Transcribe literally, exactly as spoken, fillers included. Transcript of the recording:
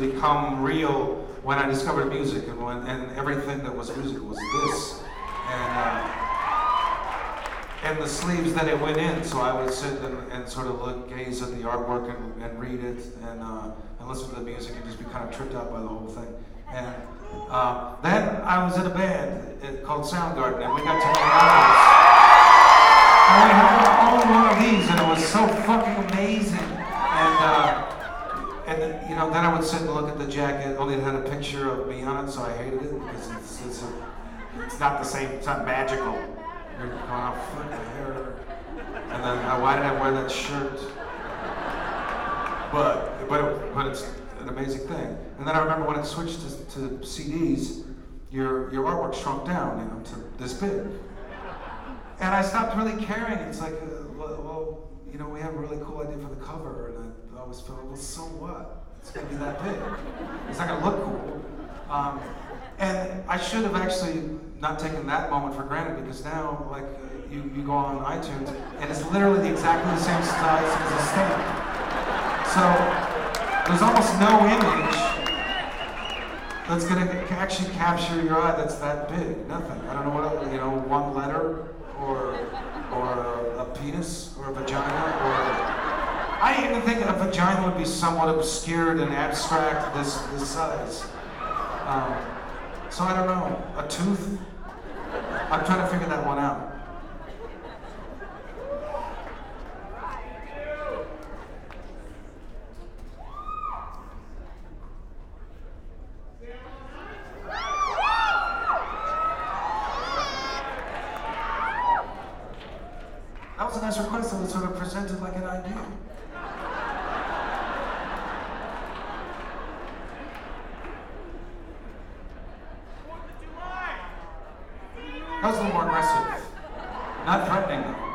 become real when I discovered music, and when and everything that was music was this, and uh, and the sleeves that it went in. So I would sit and, and sort of look, gaze at the artwork and, and read it, and uh, and listen to the music, and just be kind of tripped out by the whole thing. And uh, then I was in a band uh, called Soundgarden, and we got to make albums. And we had all one of these, and it was so fucking amazing. And uh, and then, you know, then I would sit and look at the jacket. Only it had a picture of me on it, so I hated it because it's it's, a, it's not the same. It's not magical. You're going, oh fuck my hair. And then uh, why did I wear that shirt? But but it, but it's an amazing thing. And then I remember when it switched to, to C Ds, your your artwork shrunk down, you know, to this big. And I stopped really caring. It's like, uh, well, well, you know, we have a really cool idea for the cover, and I always felt, well, so what? It's gonna be that big. It's not gonna look cool. Um, and I should have actually not taken that moment for granted, because now, like, uh, you, you go on iTunes, and it's literally exactly the same size as a stamp. So there's almost no image that's gonna actually capture your eye that's that big. Nothing. I don't know what, you know, one letter, or or a, a penis, or a vagina, or I didn't even think a vagina would be somewhat obscured and abstract this this size. Um, so I don't know, a tooth. I'm trying to figure that one out. That was a nice request that was sort of presented like an idea. That was a little more aggressive. Not threatening though.